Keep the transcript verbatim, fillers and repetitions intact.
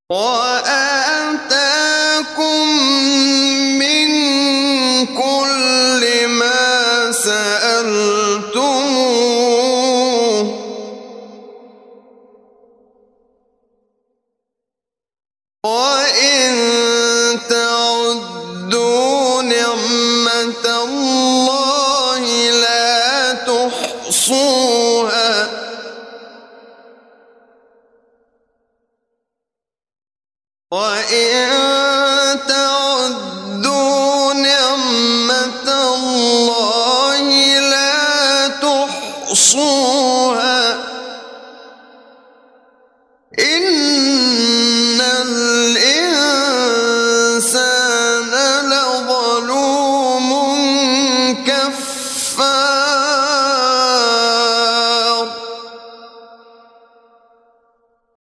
وآتاكم من كل ما سألتموه وإن تعدوا نعمة الله لا تحصوها وإن